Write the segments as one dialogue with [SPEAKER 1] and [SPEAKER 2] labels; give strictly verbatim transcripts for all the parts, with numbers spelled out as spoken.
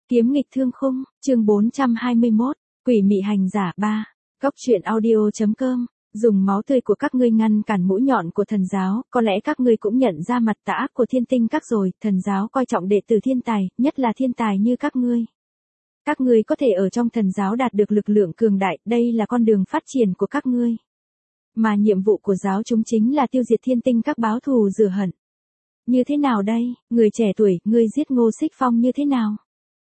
[SPEAKER 1] Kiếm nghịch thương khung, chương bốn trăm hai mươi mốt, quỷ mị hành giả ba, góc truyện audio.com, dùng máu tươi của các ngươi ngăn cản mũi nhọn của thần giáo, có lẽ các ngươi cũng nhận ra mặt tà ác của thiên tinh các rồi, thần giáo coi trọng đệ tử thiên tài, nhất là thiên tài như các ngươi. Các ngươi có thể ở trong thần giáo đạt được lực lượng cường đại, đây là con đường phát triển của các ngươi. Mà nhiệm vụ của giáo chúng chính là tiêu diệt thiên tinh các, báo thù rửa hận. Như thế nào đây, người trẻ tuổi, ngươi giết Ngô Xích Phong như thế nào?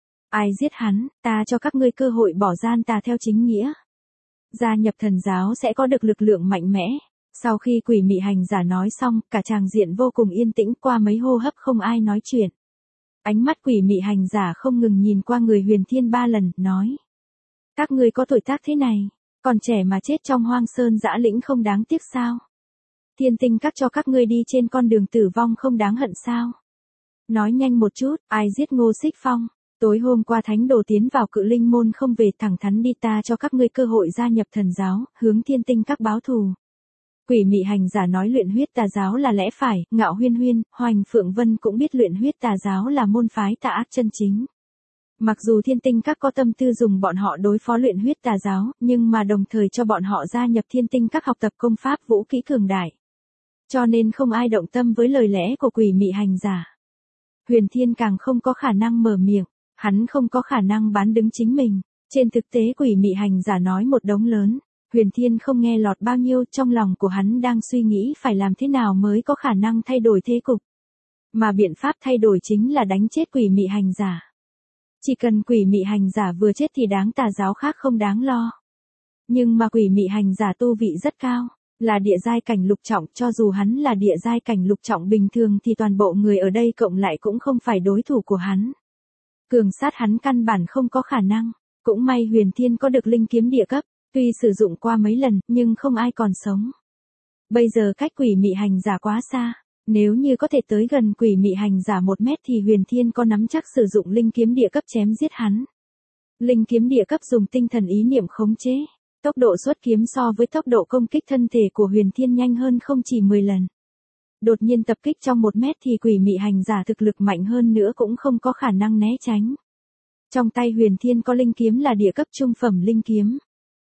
[SPEAKER 1] Ai giết hắn, ta cho các ngươi cơ hội bỏ gian tà theo chính nghĩa. Gia nhập thần giáo sẽ có được lực lượng mạnh mẽ. Sau khi quỷ mị hành giả nói xong, cả tràng diện vô cùng yên tĩnh, qua mấy hô hấp không ai nói chuyện. Ánh mắt quỷ mị hành giả không ngừng nhìn qua người Huyền Thiên ba lần, nói. Các ngươi có tuổi tác thế này, còn trẻ mà chết trong hoang sơn dã lĩnh không đáng tiếc sao? Thiên tinh các cho các ngươi đi trên con đường tử vong không đáng hận sao? Nói nhanh một chút, ai giết Ngô Xích Phong? Tối hôm qua thánh đồ tiến vào Cự Linh môn không về, thẳng thắn đi, ta cho các ngươi cơ hội gia nhập thần giáo, hướng thiên tinh các báo thù. Quỷ mị hành giả nói luyện huyết tà giáo là lẽ phải, Ngạo Huyên Huyên, Hoành Phượng Vân cũng biết luyện huyết tà giáo là môn phái tà ác chân chính. Mặc dù thiên tinh các có tâm tư dùng bọn họ đối phó luyện huyết tà giáo, nhưng mà đồng thời cho bọn họ gia nhập thiên tinh các học tập công pháp vũ kỹ cường đại. Cho nên không ai động tâm với lời lẽ của quỷ mị hành giả. Huyền Thiên càng không có khả năng mở miệng. Hắn không có khả năng bán đứng chính mình. Trên thực tế quỷ mị hành giả nói một đống lớn. Huyền Thiên không nghe lọt bao nhiêu, trong lòng của hắn đang suy nghĩ phải làm thế nào mới có khả năng thay đổi thế cục. Mà biện pháp thay đổi chính là đánh chết quỷ mị hành giả. Chỉ cần quỷ mị hành giả vừa chết thì đáng tà giáo khác không đáng lo. Nhưng mà quỷ mị hành giả tu vị rất cao, là địa giai cảnh lục trọng, cho dù hắn là địa giai cảnh lục trọng bình thường thì toàn bộ người ở đây cộng lại cũng không phải đối thủ của hắn. Cường sát hắn căn bản không có khả năng. Cũng may Huyền Thiên có được linh kiếm địa cấp, tuy sử dụng qua mấy lần nhưng không ai còn sống. Bây giờ cách quỷ mị hành giả quá xa, nếu như có thể tới gần quỷ mị hành giả một mét thì Huyền Thiên có nắm chắc sử dụng linh kiếm địa cấp chém giết hắn. Linh kiếm địa cấp dùng tinh thần ý niệm khống chế, tốc độ xuất kiếm so với tốc độ công kích thân thể của Huyền Thiên nhanh hơn không chỉ mười lần. Đột nhiên tập kích trong một mét thì quỷ mị hành giả thực lực mạnh hơn nữa cũng không có khả năng né tránh. Trong tay Huyền Thiên có linh kiếm là địa cấp trung phẩm linh kiếm.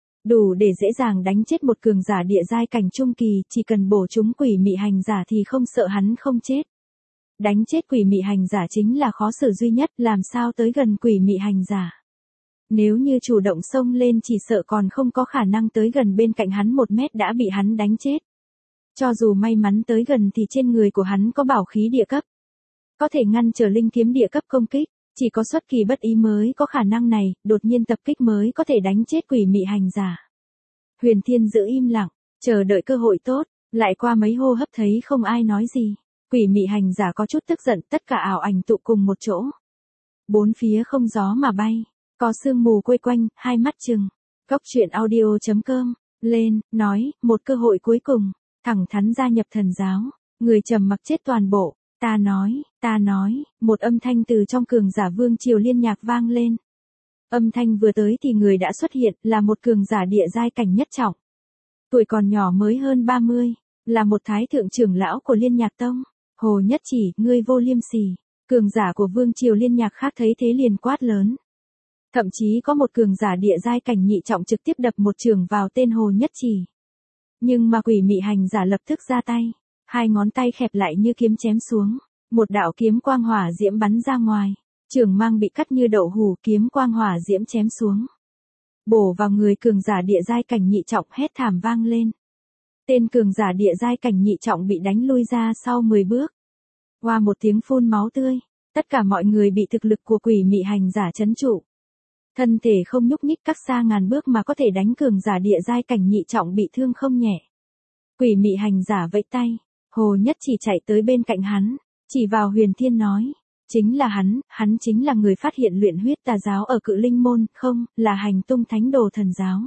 [SPEAKER 1] Đủ để dễ dàng đánh chết một cường giả địa giai cảnh trung kỳ, chỉ cần bổ trúng quỷ mị hành giả thì không sợ hắn không chết. Đánh chết quỷ mị hành giả chính là khó xử duy nhất, làm sao tới gần quỷ mị hành giả. Nếu như chủ động xông lên chỉ sợ còn không có khả năng tới gần bên cạnh hắn một mét đã bị hắn đánh chết. Cho dù may mắn tới gần thì trên người của hắn có bảo khí địa cấp. Có thể ngăn trở linh kiếm địa cấp công kích, chỉ có xuất kỳ bất ý mới có khả năng này, đột nhiên tập kích mới có thể đánh chết quỷ mị hành giả. Huyền Thiên giữ im lặng, chờ đợi cơ hội tốt, lại qua mấy hô hấp thấy không ai nói gì. Quỷ mị hành giả có chút tức giận, tất cả ảo ảnh tụ cùng một chỗ. Bốn phía không gió mà bay, có sương mù quây quanh, hai mắt chừng. Góc truyện audio.com, lên, nói, một cơ hội cuối cùng. Thẳng thắn gia nhập thần giáo, người trầm mặc chết toàn bộ, ta nói, ta nói, một âm thanh từ trong cường giả vương triều Liên Nhạc vang lên. Âm thanh vừa tới thì người đã xuất hiện, là một cường giả địa giai cảnh nhất trọng. Tuổi còn nhỏ mới hơn ba mươi, là một thái thượng trưởng lão của Liên Nhạc Tông. Hồ Nhất Chỉ, ngươi vô liêm sỉ. Cường giả của vương triều Liên Nhạc khác thấy thế liền quát lớn. Thậm chí có một cường giả địa giai cảnh nhị trọng trực tiếp đập một chưởng vào tên Hồ Nhất Chỉ. Nhưng mà quỷ mị hành giả lập tức ra tay, hai ngón tay khép lại như kiếm chém xuống, một đạo kiếm quang hỏa diễm bắn ra ngoài, chưởng mang bị cắt như đậu hủ, kiếm quang hỏa diễm chém xuống, bổ vào người cường giả địa giai cảnh nhị trọng, hét thảm vang lên. Tên cường giả địa giai cảnh nhị trọng bị đánh lui ra sau mười bước. Qua một tiếng phun máu tươi, tất cả mọi người bị thực lực của quỷ mị hành giả trấn trụ. Thân thể không nhúc nhích cách xa ngàn bước mà có thể đánh cường giả địa giai cảnh nhị trọng bị thương không nhẹ. Quỷ mị hành giả vẫy tay, Hồ Nhất Chỉ chạy tới bên cạnh hắn, chỉ vào Huyền Thiên nói, chính là hắn, hắn chính là người phát hiện luyện huyết tà giáo ở Cự Linh môn, không, là hành tung thánh đồ thần giáo.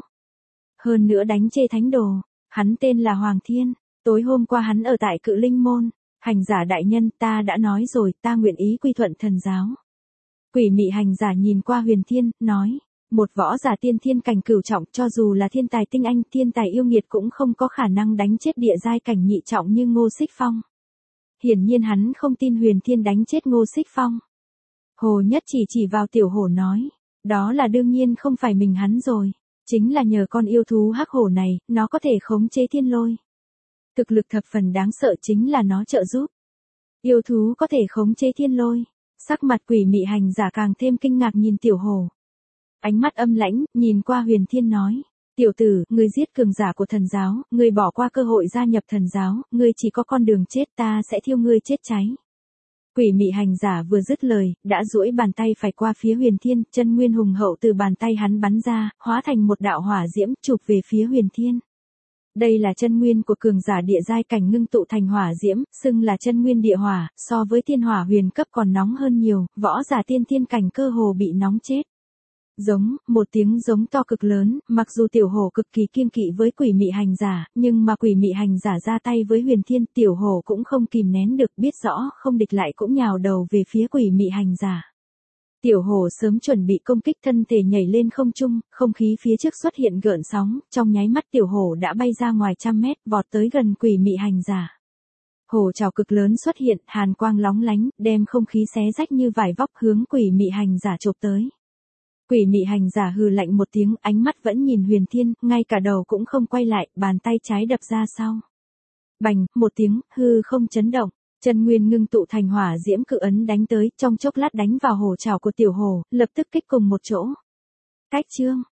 [SPEAKER 1] Hơn nữa đánh chê thánh đồ, hắn tên là Hoàng Thiên, tối hôm qua hắn ở tại Cự Linh môn, hành giả đại nhân, ta đã nói rồi, ta nguyện ý quy thuận thần giáo. Quỷ mị hành giả nhìn qua Huyền Thiên, nói, một võ giả tiên thiên cảnh cửu trọng, cho dù là thiên tài tinh anh, thiên tài yêu nghiệt cũng không có khả năng đánh chết địa giai cảnh nhị trọng như Ngô Xích Phong. Hiển nhiên hắn không tin Huyền Thiên đánh chết Ngô Xích Phong. Hồ Nhất chỉ chỉ vào tiểu hổ nói, đó là đương nhiên không phải mình hắn rồi, chính là nhờ con yêu thú hắc hổ này, nó có thể khống chế thiên lôi. Thực lực thập phần đáng sợ chính là nó trợ giúp. Yêu thú có thể khống chế thiên lôi. Sắc mặt quỷ mị hành giả càng thêm kinh ngạc nhìn tiểu hổ. Ánh mắt âm lãnh, nhìn qua Huyền Thiên nói. Tiểu tử, ngươi giết cường giả của thần giáo, ngươi bỏ qua cơ hội gia nhập thần giáo, ngươi chỉ có con đường chết, ta sẽ thiêu ngươi chết cháy. Quỷ mị hành giả vừa dứt lời, đã duỗi bàn tay phải qua phía Huyền Thiên, chân nguyên hùng hậu từ bàn tay hắn bắn ra, hóa thành một đạo hỏa diễm chụp về phía Huyền Thiên. Đây là chân nguyên của cường giả địa giai cảnh ngưng tụ thành hỏa diễm, xưng là chân nguyên địa hỏa, so với thiên hỏa huyền cấp còn nóng hơn nhiều, võ giả tiên thiên cảnh cơ hồ bị nóng chết. Giống, một tiếng giống to cực lớn, mặc dù tiểu hổ cực kỳ kiêng kỵ với quỷ mị hành giả, nhưng mà quỷ mị hành giả ra tay với Huyền Thiên, tiểu hổ cũng không kìm nén được, biết rõ không địch lại cũng nhào đầu về phía quỷ mị hành giả. Tiểu hổ sớm chuẩn bị công kích, thân thể nhảy lên không trung, không khí phía trước xuất hiện gợn sóng, trong nháy mắt tiểu hổ đã bay ra ngoài trăm mét, vọt tới gần quỷ mị hành giả. Hổ trảo cực lớn xuất hiện, hàn quang lóng lánh, đem không khí xé rách như vải vóc hướng quỷ mị hành giả chộp tới. Quỷ mị hành giả hừ lạnh một tiếng, ánh mắt vẫn nhìn Huyền Thiên, ngay cả đầu cũng không quay lại, bàn tay trái đập ra sau. Bành, một tiếng, hư không chấn động. Chân nguyên ngưng tụ thành hỏa diễm cự ấn đánh tới, trong chốc lát đánh vào hổ trảo của tiểu hổ, lập tức kích cùng một chỗ. Cách chương